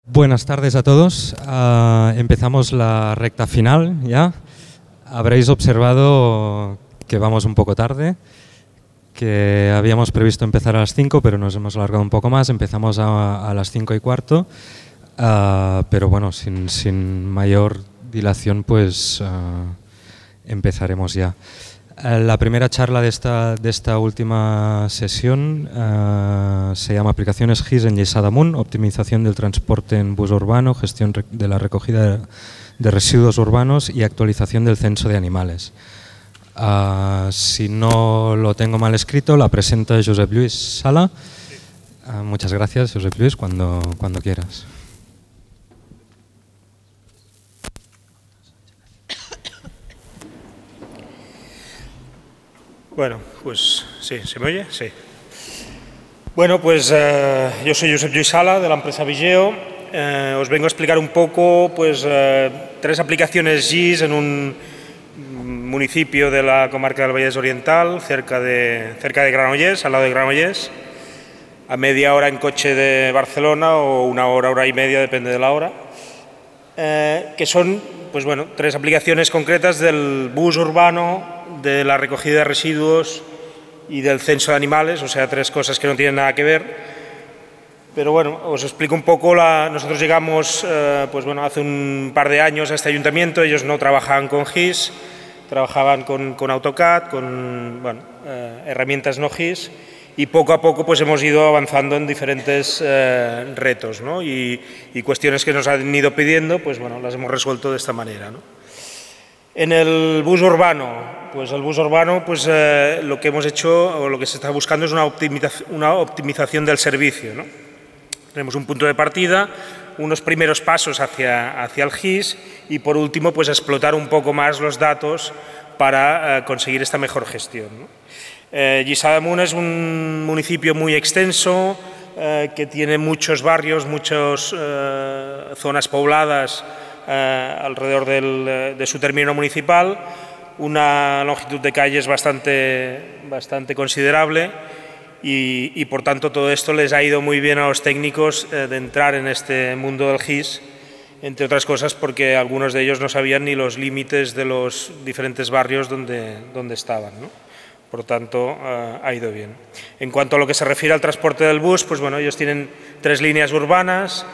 Buenas tardes a todos. Empezamos la recta final ya. Habréis observado que vamos un poco tarde, que habíamos previsto empezar a las 5, pero nos hemos alargado un poco más. Empezamos a las 5:15, pero bueno, sin mayor dilación, pues empezaremos ya. La primera charla de esta última sesión se llama Aplicaciones GIS en Lliçà d'Amunt, optimización del transporte en bus urbano, gestión de la recogida de residuos urbanos y actualización del censo de animales. Si no lo tengo mal escrito, la presenta Josep Lluís Sala. Muchas gracias, Josep Lluís, cuando quieras. Bueno, pues sí, ¿se me oye? Sí. Bueno, pues yo soy Josep Lluís Sala, de la empresa Vigeo. Os vengo a explicar un poco pues, 3 aplicaciones GIS en un municipio de la comarca del Vallès Oriental, cerca de Granollers, al lado de Granollers, a media hora en coche de Barcelona o una hora y media, depende de la hora, que son pues, bueno, 3 aplicaciones concretas del bus urbano, de la recogida de residuos y del censo de animales, o sea, 3 cosas que no tienen nada que ver. Pero bueno, os explico un poco. Nosotros llegamos pues bueno, hace un par de años a este ayuntamiento. Ellos no trabajaban con GIS, trabajaban con AutoCAD, con bueno, herramientas no GIS, y poco a poco pues hemos ido avanzando en diferentes retos, ¿no? y cuestiones que nos han ido pidiendo, pues bueno, las hemos resuelto de esta manera, ¿no? En el bus urbano, pues lo que hemos hecho o lo que se está buscando es una optimización del servicio, ¿no? Tenemos un punto de partida, unos primeros pasos hacia el GIS y por último pues explotar un poco más los datos para conseguir esta mejor gestión, ¿no? Lliçà d'Amunt es un municipio muy extenso que tiene muchos barrios, muchas zonas pobladas alrededor de su término municipal, una longitud de calles bastante considerable y por tanto todo esto les ha ido muy bien a los técnicos de entrar en este mundo del GIS, entre otras cosas porque algunos de ellos no sabían ni los límites de los diferentes barrios donde estaban, ¿no? Por tanto, ha ido bien. En cuanto a lo que se refiere al transporte del bus, pues bueno, ellos tienen 3 líneas urbanas,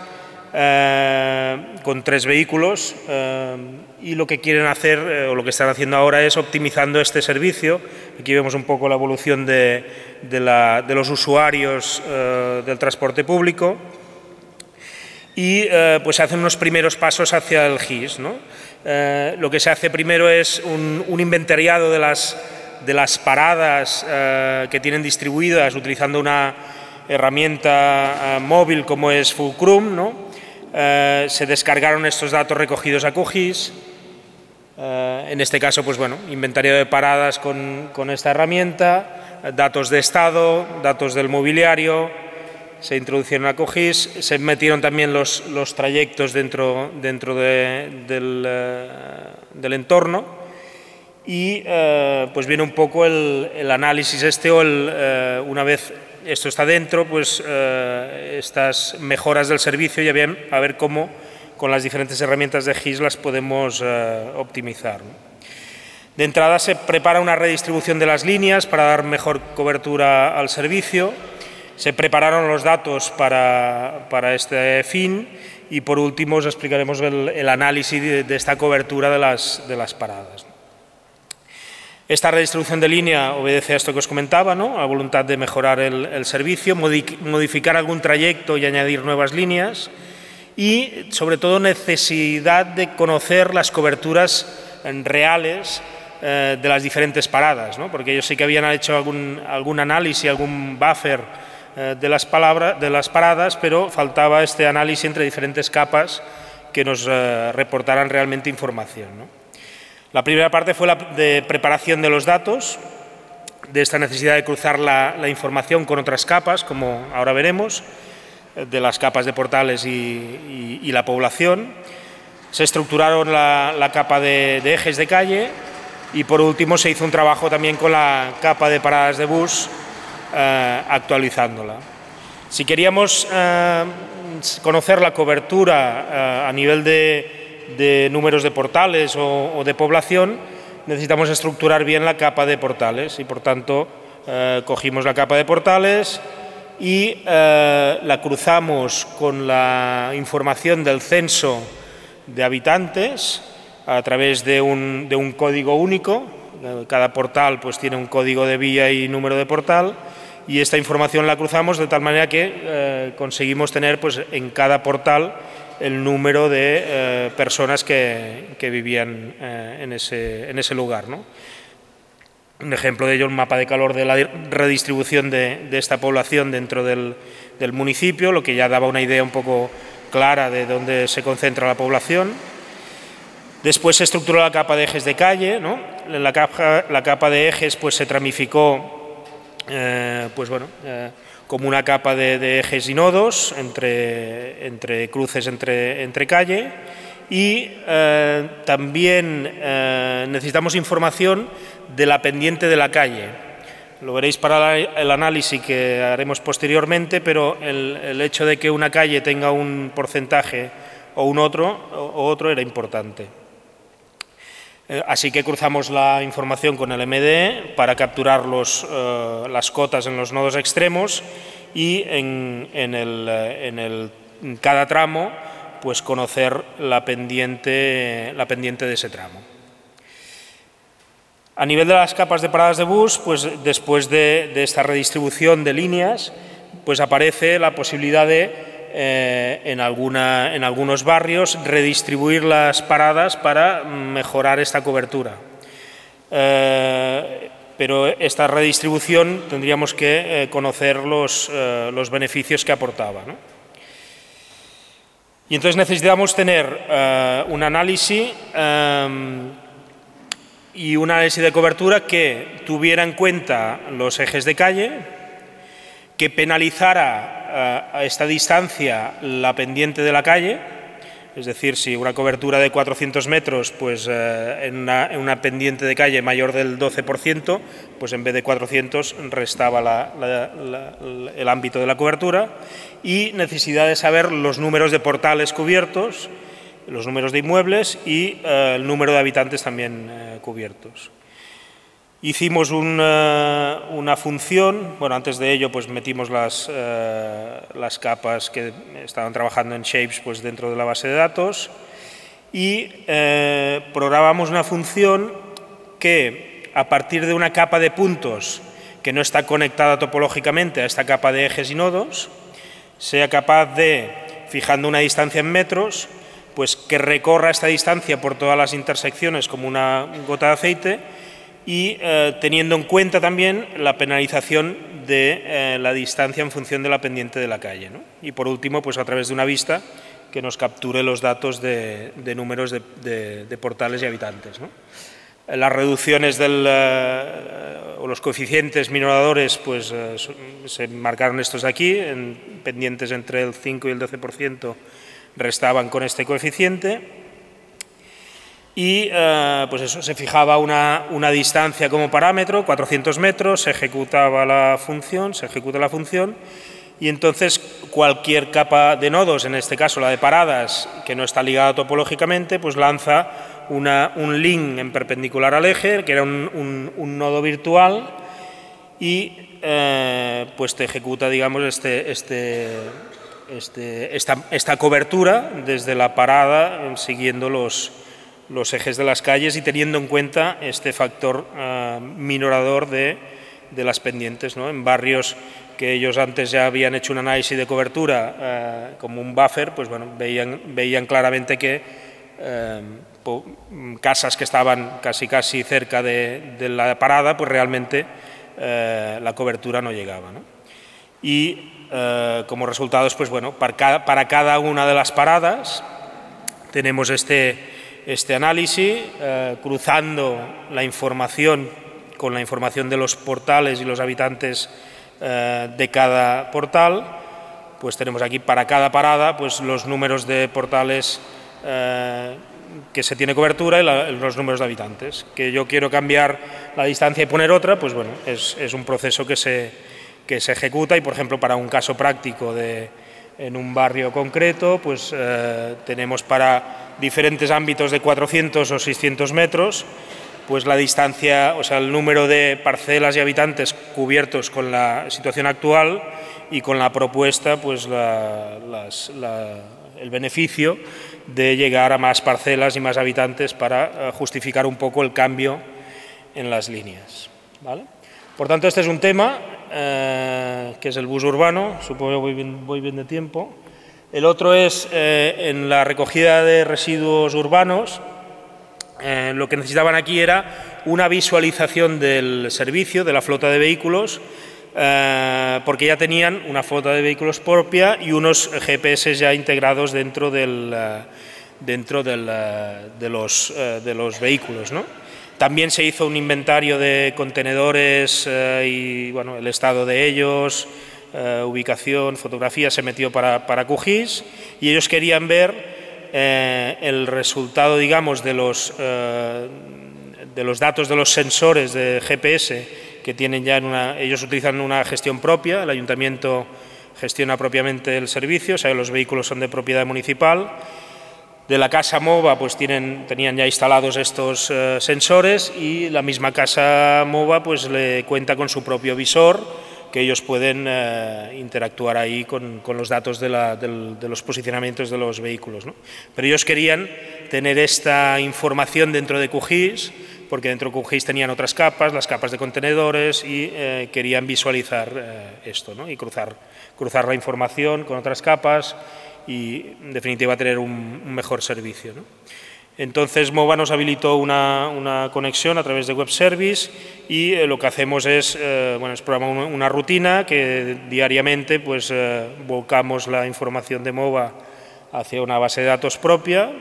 con 3 vehículos y lo que quieren hacer o lo que están haciendo ahora es optimizando este servicio. Aquí vemos un poco la evolución de los usuarios del transporte público y pues se hacen unos primeros pasos hacia el GIS, ¿no? Lo que se hace primero es un inventariado de las paradas que tienen distribuidas utilizando una herramienta móvil como es Fulcrum, ¿no? Se descargaron estos datos recogidos a QGIS, en este caso, pues bueno, inventario de paradas con esta herramienta, datos de estado, datos del mobiliario, se introducieron a QGIS, se metieron también los trayectos dentro del entorno y pues viene un poco el análisis una vez esto está dentro, pues estas mejoras del servicio y a ver cómo con las diferentes herramientas de GIS las podemos optimizar, ¿no? De entrada se prepara una redistribución de las líneas para dar mejor cobertura al servicio, se prepararon los datos para este fin y por último os explicaremos el análisis de esta cobertura de las paradas. Esta redistribución de línea obedece a esto que os comentaba, ¿no? A voluntad de mejorar el servicio, modificar algún trayecto y añadir nuevas líneas y, sobre todo, necesidad de conocer las coberturas reales de las diferentes paradas, ¿no? Porque ellos sí que habían hecho algún análisis, algún buffer de las paradas, pero faltaba este análisis entre diferentes capas que nos reportaran realmente información, ¿no? La primera parte fue la de preparación de los datos, de esta necesidad de cruzar la información con otras capas, como ahora veremos, de las capas de portales y la población. Se estructuraron la capa de ejes de calle y por último se hizo un trabajo también con la capa de paradas de bus, actualizándola. Si queríamos conocer la cobertura a nivel de números de portales o de población, necesitamos estructurar bien la capa de portales y, por tanto, cogimos la capa de portales y la cruzamos con la información del censo de habitantes a través de un código único. Cada portal pues tiene un código de vía y número de portal, y esta información la cruzamos de tal manera que conseguimos tener pues en cada portal el número de personas que vivían en ese lugar, ¿no? Un ejemplo de ello, un mapa de calor de la redistribución de esta población dentro del municipio, lo que ya daba una idea un poco clara de dónde se concentra la población. Después se estructuró la capa de ejes de calle, ¿no? La capa de ejes pues se tramificó como una capa de ejes y nodos entre cruces entre calle, y también necesitamos información de la pendiente de la calle. Lo veréis para el análisis que haremos posteriormente, pero el hecho de que una calle tenga un porcentaje o otro era importante. Así que cruzamos la información con el MDE para capturar las cotas en los nodos extremos y en cada tramo pues conocer la pendiente de ese tramo. A nivel de las capas de paradas de bus, pues después de esta redistribución de líneas, pues aparece la posibilidad de en algunos barrios redistribuir las paradas para mejorar esta cobertura. Pero esta redistribución tendríamos que conocer los beneficios que aportaba, ¿no? Y entonces necesitamos tener un análisis y un análisis de cobertura que tuviera en cuenta los ejes de calle, que penalizara a esta distancia la pendiente de la calle, es decir, si una cobertura de 400 metros, pues en una pendiente de calle mayor del 12%, pues en vez de 400 restaba el ámbito de la cobertura, y necesidad de saber los números de portales cubiertos, los números de inmuebles y el número de habitantes también cubiertos. Hicimos una función, bueno, antes de ello pues metimos las capas que estaban trabajando en Shapes pues dentro de la base de datos, y programamos una función que a partir de una capa de puntos que no está conectada topológicamente a esta capa de ejes y nodos, sea capaz de, fijando una distancia en metros, pues que recorra esta distancia por todas las intersecciones como una gota de aceite, y teniendo en cuenta también la penalización de la distancia en función de la pendiente de la calle, ¿no? Y por último, pues a través de una vista que nos capture los datos de números de portales y habitantes, ¿no? Las reducciones o los coeficientes minoradores pues se marcaron estos aquí, en pendientes entre el 5 y el 12% restaban con este coeficiente. Y pues eso, se fijaba una distancia como parámetro, 400 metros, se ejecuta la función, y entonces cualquier capa de nodos, en este caso la de paradas, que no está ligada topológicamente, pues lanza un link en perpendicular al eje, que era un nodo virtual, y pues te ejecuta, digamos, esta cobertura desde la parada, siguiendo los ejes de las calles y teniendo en cuenta este factor minorador de las pendientes, ¿no? En barrios que ellos antes ya habían hecho un análisis de cobertura como un buffer, pues bueno, veían claramente que casas que estaban casi cerca de la parada, pues realmente la cobertura no llegaba, ¿no? Y como resultados, pues bueno, para cada una de las paradas tenemos este análisis, cruzando la información con la información de los portales y los habitantes de cada portal, pues tenemos aquí para cada parada pues los números de portales que se tiene cobertura y los números de habitantes. Que yo quiero cambiar la distancia y poner otra, pues bueno, es un proceso que se ejecuta, y por ejemplo para un caso práctico de en un barrio concreto, pues tenemos para diferentes ámbitos de 400 o 600 metros, pues la distancia, o sea, el número de parcelas y habitantes cubiertos con la situación actual y con la propuesta, pues el beneficio de llegar a más parcelas y más habitantes para justificar un poco el cambio en las líneas, ¿vale? Por tanto, este es un tema que es el bus urbano, supongo que voy bien de tiempo. El otro es en la recogida de residuos urbanos. Lo que necesitaban aquí era una visualización del servicio, de la flota de vehículos, porque ya tenían una flota de vehículos propia y unos GPS ya integrados dentro de los vehículos, ¿no? También se hizo un inventario de contenedores y bueno, el estado de ellos, ubicación, fotografía, se metió para QGIS, y ellos querían ver el resultado, digamos, de los datos de los sensores de GPS que tienen ya ellos utilizan una gestión propia, el ayuntamiento gestiona propiamente el servicio, o sea, los vehículos son de propiedad municipal. De la casa MOVA pues tenían ya instalados estos sensores, y la misma casa MOVA pues le cuenta con su propio visor, que ellos pueden interactuar ahí con los datos de los posicionamientos de los vehículos, ¿no? Pero ellos querían tener esta información dentro de QGIS, porque dentro de QGIS tenían otras capas, las capas de contenedores, y querían visualizar esto, ¿no? Y cruzar la información con otras capas, y en definitiva tener un mejor servicio, ¿no? Entonces MOVA nos habilitó una conexión a través de Web Service, y lo que hacemos es programar una rutina que diariamente pues volcamos la información de MOVA hacia una base de datos propia.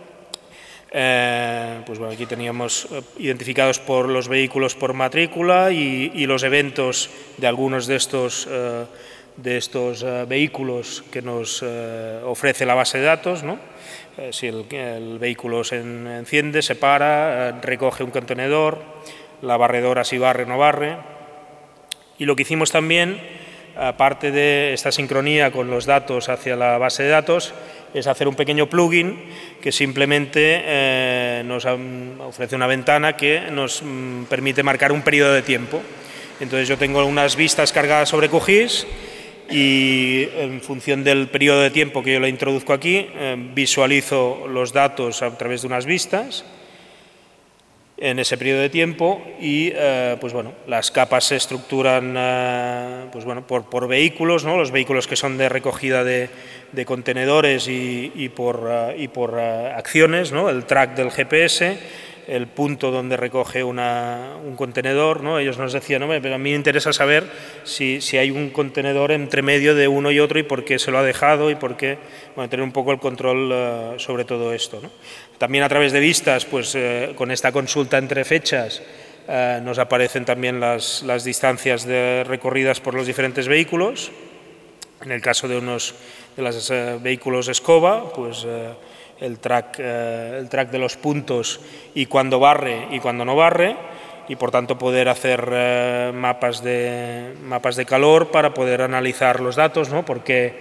Pues bueno, aquí teníamos identificados por los vehículos por matrícula y los eventos de algunos de estos vehículos que nos ofrece la base de datos, ¿no? Si el vehículo se enciende, se para, recoge un contenedor, la barredora si barre o no barre. Y lo que hicimos también, aparte de esta sincronía con los datos hacia la base de datos, es hacer un pequeño plugin que simplemente nos ofrece una ventana que nos permite marcar un periodo de tiempo. Entonces yo tengo unas vistas cargadas sobre QGIS, y en función del periodo de tiempo que yo le introduzco aquí, visualizo los datos a través de unas vistas en ese periodo de tiempo, y pues bueno, las capas se estructuran pues bueno, por vehículos, ¿no? Los vehículos que son de recogida de contenedores y por acciones, ¿no? El track del GPS, el punto donde recoge un contenedor, ¿no? Ellos nos decían, no, pero a mí me interesa saber si hay un contenedor entre medio de uno y otro, y por qué se lo ha dejado, y por qué, bueno, tener un poco el control sobre todo esto, ¿no? También a través de vistas, pues con esta consulta entre fechas, nos aparecen también las distancias recorridas por los diferentes vehículos. En el caso de los vehículos escoba, pues el track de los puntos, y cuando barre y cuando no barre, y por tanto poder hacer mapas de calor para poder analizar los datos, ¿no? Por qué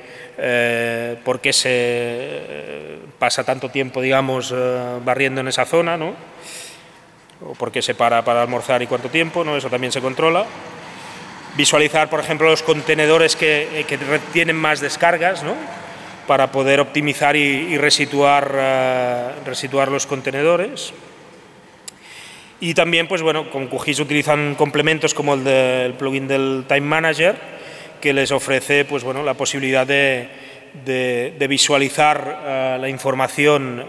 se pasa tanto tiempo, digamos, barriendo en esa zona, ¿no? O por qué se para almorzar y cuánto tiempo, ¿no? Eso también se controla. Visualizar, por ejemplo, los contenedores que tienen más descargas, ¿no? Para poder optimizar y resituar los contenedores. Y también, pues bueno, con QGIS utilizan complementos como el plugin del Time Manager, que les ofrece, pues bueno, la posibilidad de visualizar la información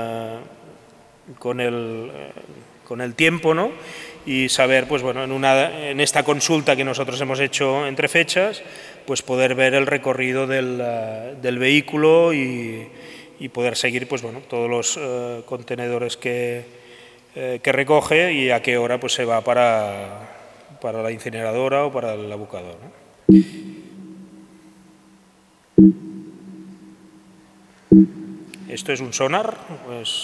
con el tiempo, ¿no? Y saber, pues bueno, en esta consulta que nosotros hemos hecho entre fechas, pues poder ver el recorrido del vehículo y poder seguir, pues bueno, todos los contenedores que recoge, y a qué hora pues se va para la incineradora o para el abucador, ¿no? Esto es un sonar, pues.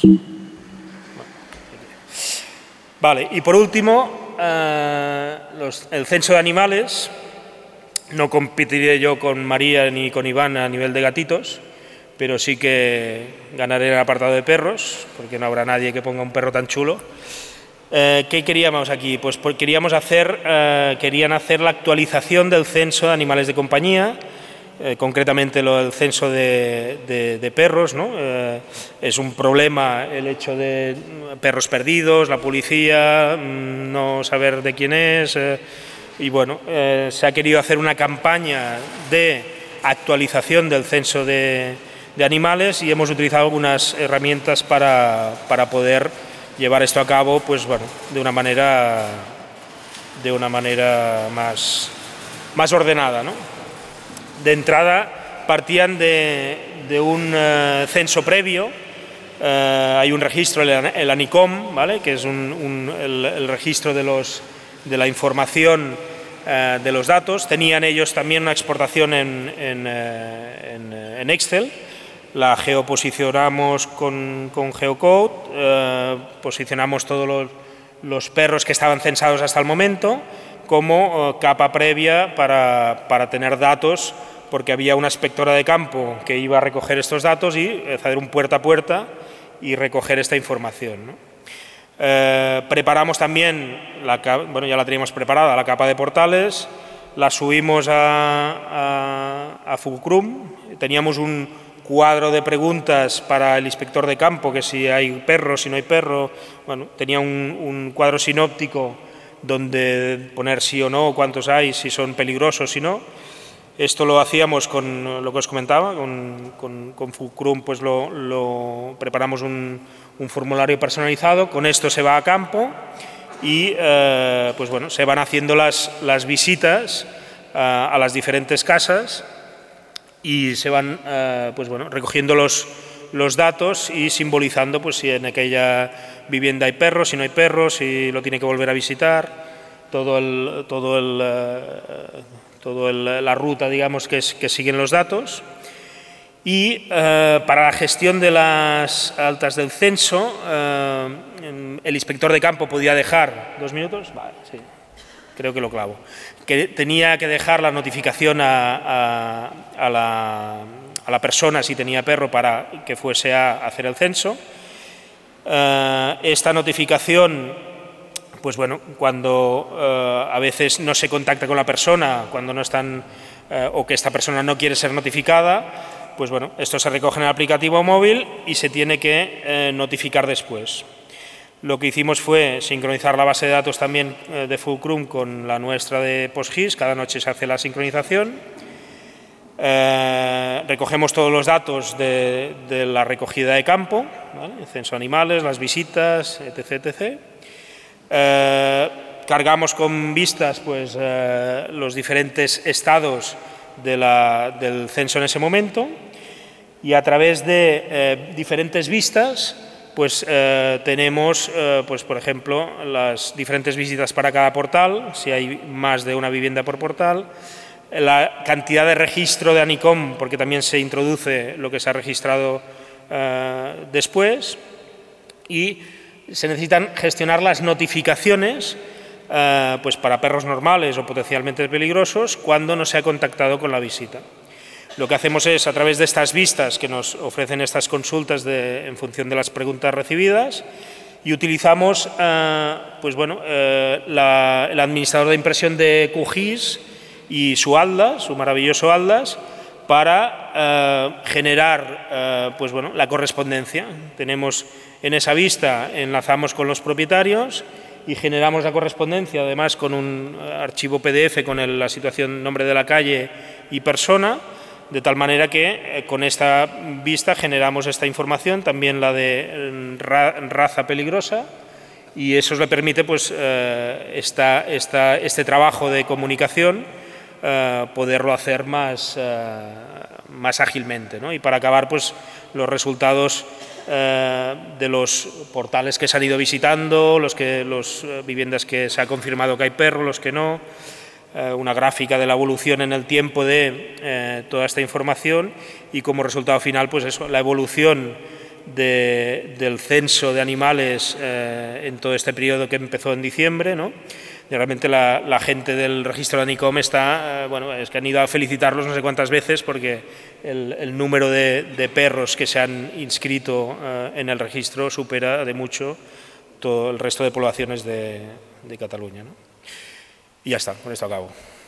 Vale, y por último, el censo de animales. No competiré yo con María ni con Iván a nivel de gatitos, pero sí que ganaré en el apartado de perros, porque no habrá nadie que ponga un perro tan chulo. ¿Qué queríamos aquí? Pues querían hacer la actualización del censo de animales de compañía, concretamente el censo de perros, ¿no? Es un problema el hecho de perros perdidos, la policía, no saber de quién es, y bueno, se ha querido hacer una campaña de actualización del censo de animales y hemos utilizado algunas herramientas para poder llevar esto a cabo, pues bueno, de una manera más ordenada, ¿no? De entrada partían de un censo previo. Hay un registro, el ANICOM, ¿vale?, que es el registro de la información de los datos. Tenían ellos también una exportación en Excel. La geoposicionamos con Geocode, posicionamos todos los perros que estaban censados hasta el momento como capa previa para tener datos, porque había una inspectora de campo que iba a recoger estos datos y hacer un puerta a puerta y recoger esta información, ¿no? Preparamos también, ya la teníamos preparada, la capa de portales, la subimos a Fulcrum. Teníamos un cuadro de preguntas para el inspector de campo, que si hay perro, si no hay perro. Bueno, tenía un cuadro sinóptico donde poner sí o no, cuántos hay, si son peligrosos, si no. Esto lo hacíamos con lo que os comentaba, con Fulcrum, pues preparamos un formulario personalizado. Con esto se va a campo y pues bueno, se van haciendo las visitas a las diferentes casas y se van pues bueno, recogiendo los datos y simbolizando pues si en aquella vivienda hay perros, si no hay perros, si lo tiene que volver a visitar, la ruta, digamos, que siguen los datos. Y para la gestión de las altas del censo, el inspector de campo podía dejar 2 minutos, vale, sí, creo que lo clavo, que tenía que dejar la notificación a la persona si tenía perro para que fuese a hacer el censo. Esta notificación, pues bueno, cuando a veces no se contacta con la persona, cuando no están o que esta persona no quiere ser notificada, pues bueno, esto se recoge en el aplicativo móvil y se tiene que notificar después. Lo que hicimos fue sincronizar la base de datos también de Fulcrum con la nuestra de PostGIS. Cada noche se hace la sincronización. Recogemos todos los datos de la recogida de campo, ¿vale?, el censo de animales, las visitas, etc. Cargamos con vistas pues, los diferentes estados del censo en ese momento y a través de diferentes vistas pues tenemos, pues, por ejemplo, las diferentes visitas para cada portal, si hay más de una vivienda por portal, la cantidad de registro de ANICOM, porque también se introduce lo que se ha registrado después, y se necesitan gestionar las notificaciones pues para perros normales o potencialmente peligrosos cuando no se ha contactado con la visita. Lo que hacemos es, a través de estas vistas que nos ofrecen estas consultas en función de las preguntas recibidas, y utilizamos pues bueno, el administrador de impresión de QGIS y su ALDAS, su maravilloso ALDAS, para generar pues bueno, la correspondencia. Tenemos en esa vista, enlazamos con los propietarios y generamos la correspondencia, además con un archivo PDF con la situación, nombre de la calle y persona, de tal manera que con esta vista generamos esta información, también la de raza peligrosa, y eso le permite pues, este trabajo de comunicación poderlo hacer más ágilmente, ¿no? Y para acabar, pues, los resultados de los portales que se han ido visitando, los viviendas que se ha confirmado que hay perros, los que no, una gráfica de la evolución en el tiempo de toda esta información y como resultado final, pues eso, la evolución del censo de animales en todo este periodo que empezó en diciembre, ¿no?, realmente la gente del registro de ANICOM está, bueno, es que han ido a felicitarlos no sé cuántas veces porque el número de perros que se han inscrito en el registro supera de mucho todo el resto de poblaciones de Cataluña, ¿no? Y ya está, con esto acabo.